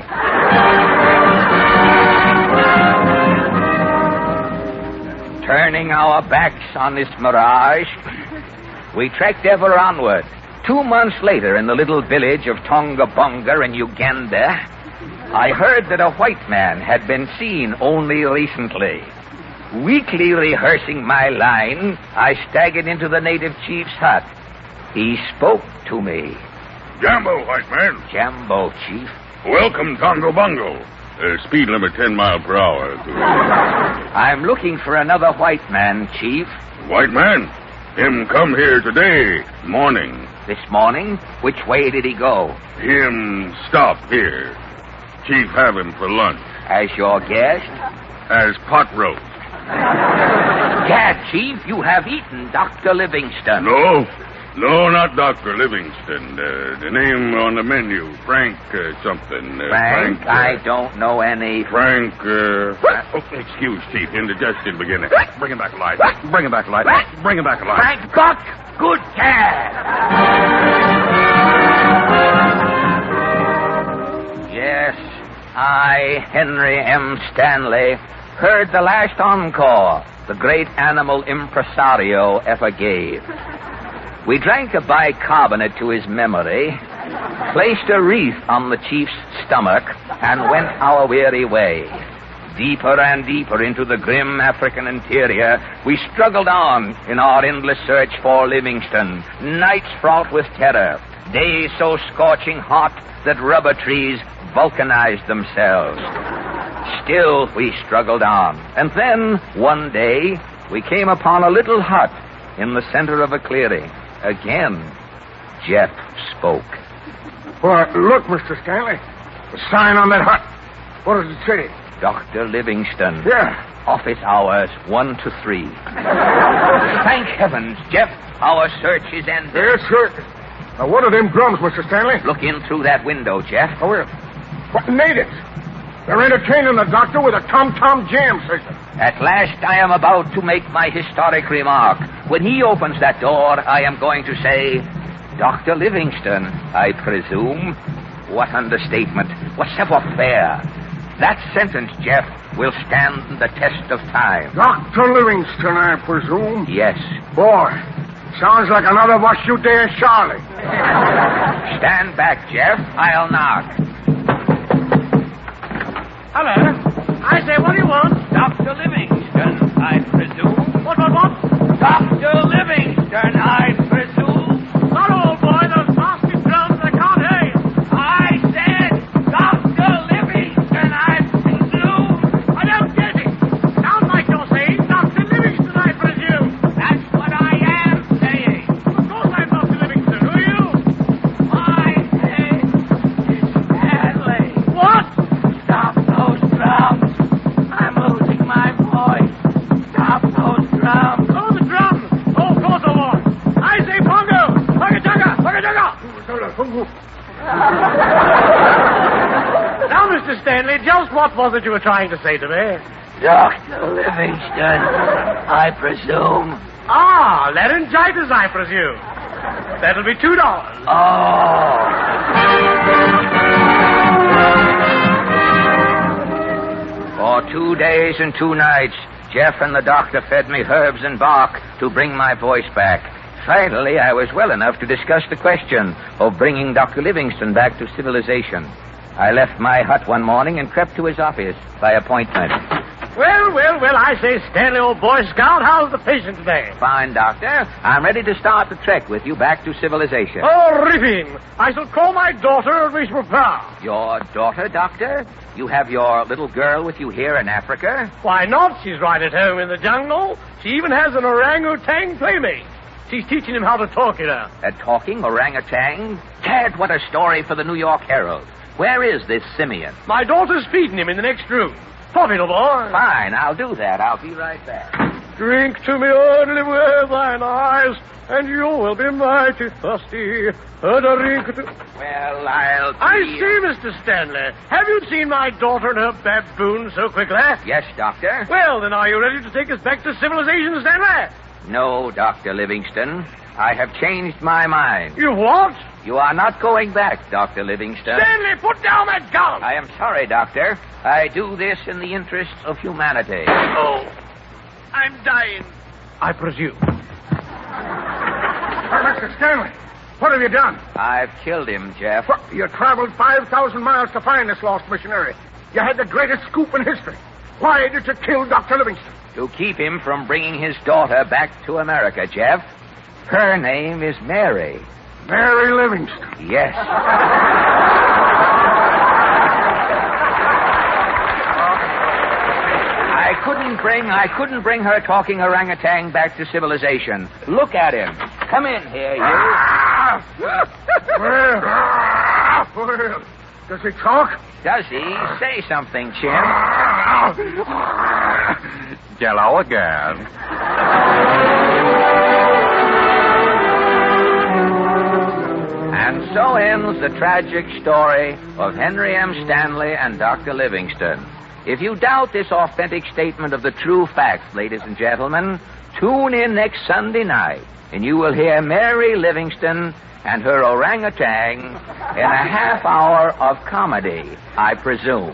Turning our backs on this mirage, we trekked ever onward. Two months later, in the little village of Tongabonga in Uganda, I heard that a white man had been seen only recently. Weakly rehearsing my line, I staggered into the native chief's hut. He spoke to me. Jambo, white man. Jambo, chief. Welcome, Tongo Bungo. Uh, speed limit ten miles per hour. I'm looking for another white man, chief. White man? Him come here today, morning. This morning? Which way did he go? Him stop here. Chief have him for lunch. As your guest? As pot roast. Gad, chief, you have eaten Doctor Livingston. No, no, not Doctor Livingston. Uh, the name on the menu, Frank uh, something. Uh, Frank? Frank uh, I don't know any. Frank, uh... oh, excuse, Chief, indigestion beginning. Bring him back alive. Bring him back alive. Bring him back alive. Frank Buck, good cat. Yes, I, Henry M. Stanley, heard the last encore the great animal impresario ever gave. We drank a bicarbonate to his memory, placed a wreath on the chief's stomach, and went our weary way. Deeper and deeper into the grim African interior, we struggled on in our endless search for Livingston. Nights fraught with terror, days so scorching hot that rubber trees vulcanized themselves. Still, we struggled on. And then, one day, we came upon a little hut in the center of a clearing. Again, Jeff spoke. Well, look, Mister Stanley. The sign on that hut. What does it say? Doctor Livingston. Yeah. Office hours, one to three. Thank heavens, Jeff, our search is ended. Yes, sir. Now, what are them drums, Mister Stanley? Look in through that window, Jeff. Oh, where? What natives? They're entertaining the doctor with a tom-tom jam session. At last I am about to make my historic remark. When he opens that door, I am going to say, Doctor Livingston, I presume. What understatement. What savoir-faire. That sentence, Jeff, will stand the test of time. Doctor Livingston, I presume? Yes. Boy, sounds like another Wash You Day in Charlie. Stand back, Jeff. I'll knock. Hello. I say, what do you want? Doctor Livingston, I presume. Mister Stanley, just what was it you were trying to say to me? Doctor Livingston, I presume. Ah, laryngitis, I presume. That'll be two dollars. Oh. For two days and two nights, Jeff and the doctor fed me herbs and bark to bring my voice back. Finally, I was well enough to discuss the question of bringing Doctor Livingston back to civilization. I left my hut one morning and crept to his office by appointment. Well, well, well, I say, Stanley, old Boy Scout, how's the patient today? Fine, Doctor. I'm ready to start the trek with you back to civilization. Oh, ripping. I shall call my daughter and we shall prepare. Your daughter, Doctor? You have your little girl with you here in Africa? Why not? She's right at home in the jungle. She even has an orangutan playmate. She's teaching him how to talk, you know. A talking orangutan? Tad, what a story for the New York Herald. Where is this simian? My daughter's feeding him in the next room. Pop, little boy. Fine, I'll do that. I'll be right back. Drink to me only with thine eyes, and you will be mighty thirsty. A drink to... Well, I'll... I see, Mister Stanley. Have you seen my daughter and her baboon so quickly? Yes, Doctor. Well, then are you ready to take us back to civilization, Stanley? No, Doctor Livingston. I have changed my mind. You what? You are not going back, Doctor Livingston. Stanley, put down that gun! I am sorry, Doctor. I do this in the interests of humanity. Oh, I'm dying. I presume. Uh, Mister Stanley, what have you done? I've killed him, Jeff. What? You traveled five thousand miles to find this lost missionary. You had the greatest scoop in history. Why did you kill Doctor Livingston? To keep him from bringing his daughter back to America, Jeff. Her name is Mary. Mary Livingston. Yes. I couldn't bring I couldn't bring her talking orangutan back to civilization. Look at him. Come in here, you. well, well, does he talk? Does he? Say something, Chim. Jello again. And so ends the tragic story of Henry M. Stanley and Doctor Livingston. If you doubt this authentic statement of the true facts, ladies and gentlemen, tune in next Sunday night, and you will hear Mary Livingston and her orangutan in a half hour of comedy, I presume.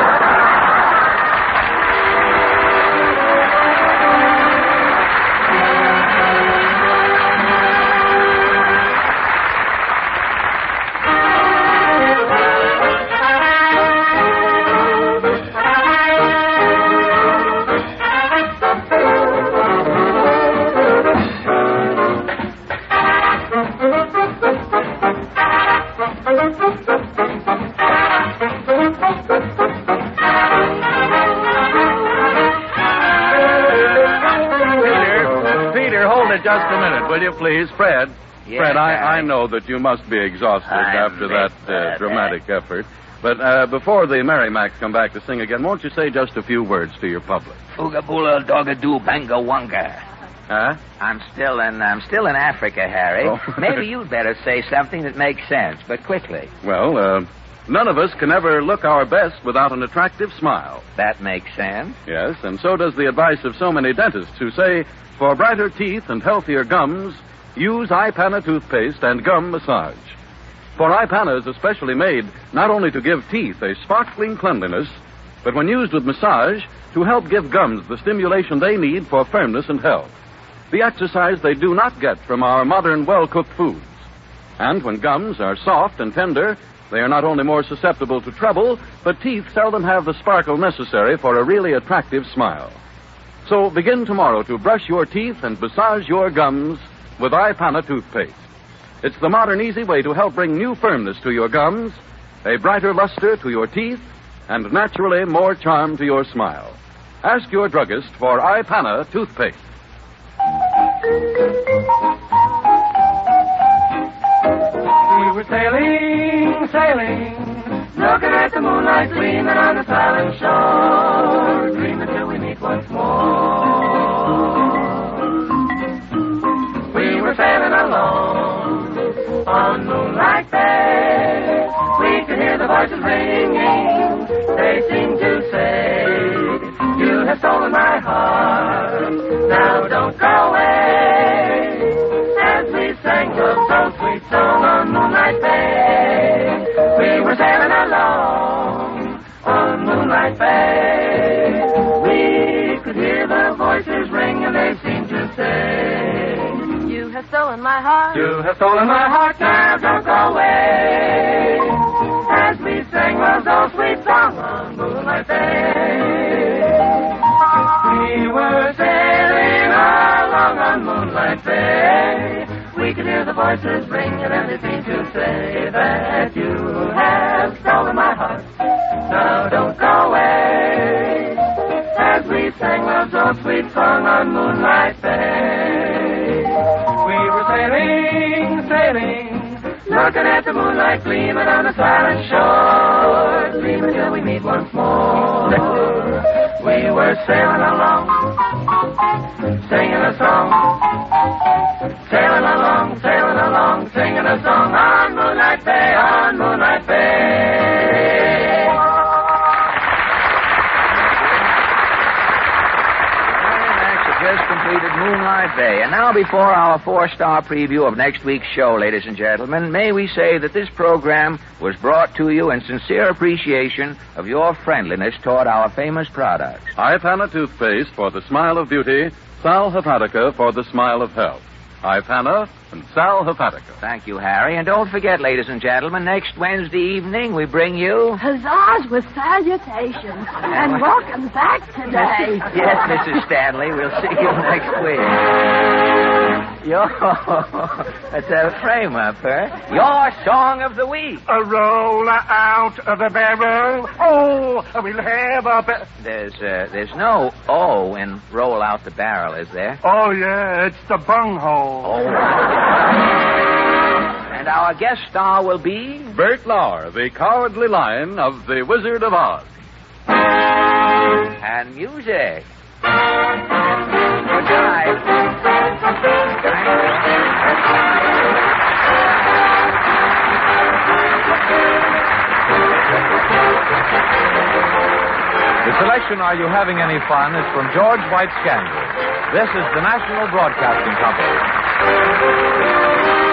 Just a minute, will you, please? Fred. Yes, Fred, I, Harry. I know that you must be exhausted I'm after that uh, bit, uh, dramatic effort. But uh, before the Merrimacs come back to sing again, won't you say just a few words to your public? Oogaboola dogadoo banga wanga. Huh? I'm still in I'm still in Africa, Harry. Oh. Maybe you'd better say something that makes sense, but quickly. Well, uh, none of us can ever look our best without an attractive smile. That makes sense. Yes, and so does the advice of so many dentists who say, for brighter teeth and healthier gums, use iPana toothpaste and gum massage. For iPana is especially made not only to give teeth a sparkling cleanliness, but when used with massage, to help give gums the stimulation they need for firmness and health. The exercise they do not get from our modern well-cooked foods. And when gums are soft and tender, they are not only more susceptible to trouble, but teeth seldom have the sparkle necessary for a really attractive smile. So begin tomorrow to brush your teeth and massage your gums with iPana toothpaste. It's the modern, easy way to help bring new firmness to your gums, a brighter luster to your teeth, and naturally more charm to your smile. Ask your druggist for iPana toothpaste. We were sailing, sailing, looking at the moonlight gleaming on the silent shore, dreaming till we meet once more. We were sailing alone on Moonlight Bay. We could hear the voices ringing stolen my heart. Now don't go away. As we sang love's so sweet song on Moonlight Bay, we were sailing along on Moonlight Bay. We could hear the voices ring and they seemed to say, You have stolen my heart. You have stolen my heart. Now don't go away. As we sang love's so sweet song on Moonlight Bay, we were sailing along on Moonlight Bay. We could hear the voices ring and they seemed to say that you have stolen my heart. Now don't go away. As we sang love's so sweet song on Moonlight Bay, we were sailing, sailing, looking at the moonlight gleaming on the silent shore, dreaming till we meet once more. We were sailing along, singing a song, sailing along, sailing along, singing a song on Moonlight Bay, on Moonlight Bay. Just completed Moonlight Bay. And now, before our four-star preview of next week's show, ladies and gentlemen, may we say that this program was brought to you in sincere appreciation of your friendliness toward our famous products. Ipana toothpaste for the smile of beauty, Sal Hepatica for the smile of health. Ipana and Sal Hepatica. Thank you, Harry. And don't forget, ladies and gentlemen, next Wednesday evening we bring you... Huzzahs with salutations. And welcome back today. Yes, Missus Stanley. We'll see you next week. Yo, that's a frame-up, huh? Your song of the week. A roll out of the barrel. Oh, we'll have a... Ba- there's, uh, there's no O in roll out the barrel, is there? Oh, yeah, it's the bunghole. Oh, and our guest star will be... Bert Lauer, the cowardly lion of The Wizard of Oz. And music. Good night. The selection, Are You Having Any Fun, is from George White Scandal. This is the National Broadcasting Company.